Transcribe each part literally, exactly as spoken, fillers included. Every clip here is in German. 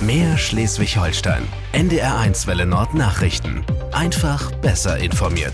Mehr Schleswig-Holstein. N D R eins Welle Nord Nachrichten. Einfach besser informiert.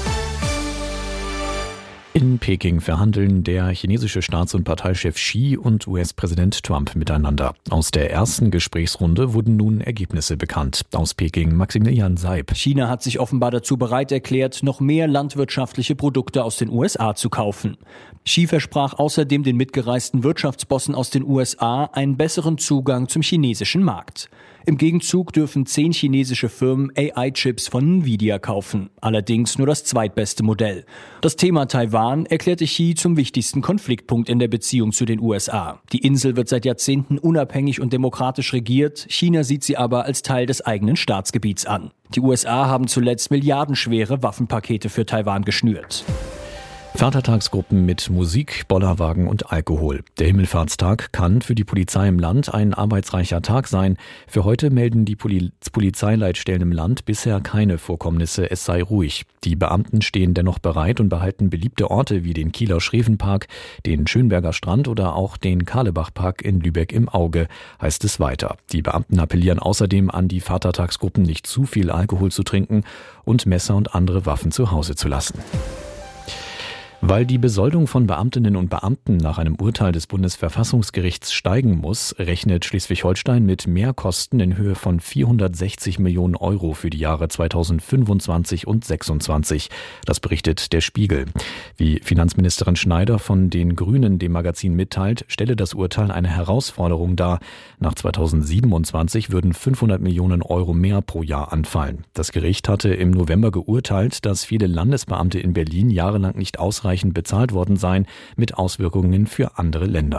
In Peking verhandeln der chinesische Staats- und Parteichef Xi und U S-Präsident Trump miteinander. Aus der ersten Gesprächsrunde wurden nun Ergebnisse bekannt. Aus Peking Maximilian Seib. China hat sich offenbar dazu bereit erklärt, noch mehr landwirtschaftliche Produkte aus den U S A zu kaufen. Xi versprach außerdem den mitgereisten Wirtschaftsbossen aus den U S A einen besseren Zugang zum chinesischen Markt. Im Gegenzug dürfen zehn chinesische Firmen A I-Chips von Nvidia kaufen. Allerdings nur das zweitbeste Modell. Das Thema Taiwan erklärte Xi zum wichtigsten Konfliktpunkt in der Beziehung zu den U S A. Die Insel wird seit Jahrzehnten unabhängig und demokratisch regiert. China sieht sie aber als Teil des eigenen Staatsgebiets an. Die U S A haben zuletzt milliardenschwere Waffenpakete für Taiwan geschnürt. Vatertagsgruppen mit Musik, Bollerwagen und Alkohol. Der Himmelfahrtstag kann für die Polizei im Land ein arbeitsreicher Tag sein. Für heute melden die Poli- Polizeileitstellen im Land bisher keine Vorkommnisse, es sei ruhig. Die Beamten stehen dennoch bereit und behalten beliebte Orte wie den Kieler Schrevenpark, den Schönberger Strand oder auch den Karlebachpark in Lübeck im Auge, heißt es weiter. Die Beamten appellieren außerdem an die Vatertagsgruppen, nicht zu viel Alkohol zu trinken und Messer und andere Waffen zu Hause zu lassen. Weil die Besoldung von Beamtinnen und Beamten nach einem Urteil des Bundesverfassungsgerichts steigen muss, rechnet Schleswig-Holstein mit Mehrkosten in Höhe von vierhundertsechzig Millionen Euro für die Jahre zweitausendfünfundzwanzig und sechsundzwanzig. Das berichtet der Spiegel. Wie Finanzministerin Schneider von den Grünen dem Magazin mitteilt, stelle das Urteil eine Herausforderung dar. Nach zweitausendsiebenundzwanzig würden fünfhundert Millionen Euro mehr pro Jahr anfallen. Das Gericht hatte im November geurteilt, dass viele Landesbeamte in Berlin jahrelang nicht ausreichend bezahlt worden seien, mit Auswirkungen für andere Länder.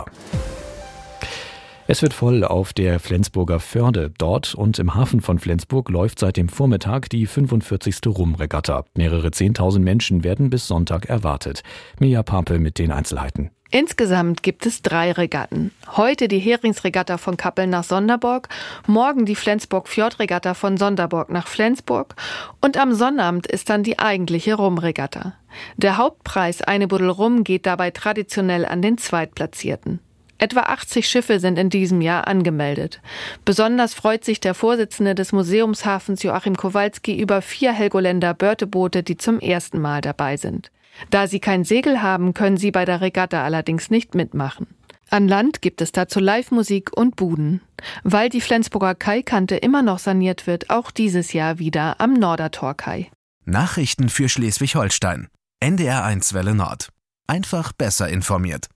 Es wird voll auf der Flensburger Förde. Dort und im Hafen von Flensburg läuft seit dem Vormittag die fünfundvierzigste Rumregatta. Mehrere zehntausend Menschen werden bis Sonntag erwartet. Mirja Pape mit den Einzelheiten. Insgesamt gibt es drei Regatten. Heute die Heringsregatta von Kappeln nach Sonderborg, morgen die Flensburg-Fjordregatta von Sonderborg nach Flensburg und am Sonnabend ist dann die eigentliche Rumregatta. Der Hauptpreis, eine Buddel Rum, geht dabei traditionell an den Zweitplatzierten. Etwa achtzig Schiffe sind in diesem Jahr angemeldet. Besonders freut sich der Vorsitzende des Museumshafens Joachim Kowalski über vier Helgoländer Börteboote, die zum ersten Mal dabei sind. Da sie kein Segel haben, können sie bei der Regatta allerdings nicht mitmachen. An Land gibt es dazu Live-Musik und Buden. Weil die Flensburger Kaikante immer noch saniert wird, auch dieses Jahr wieder am Nordertorkai. Nachrichten für Schleswig-Holstein. N D R eins Welle Nord. Einfach besser informiert.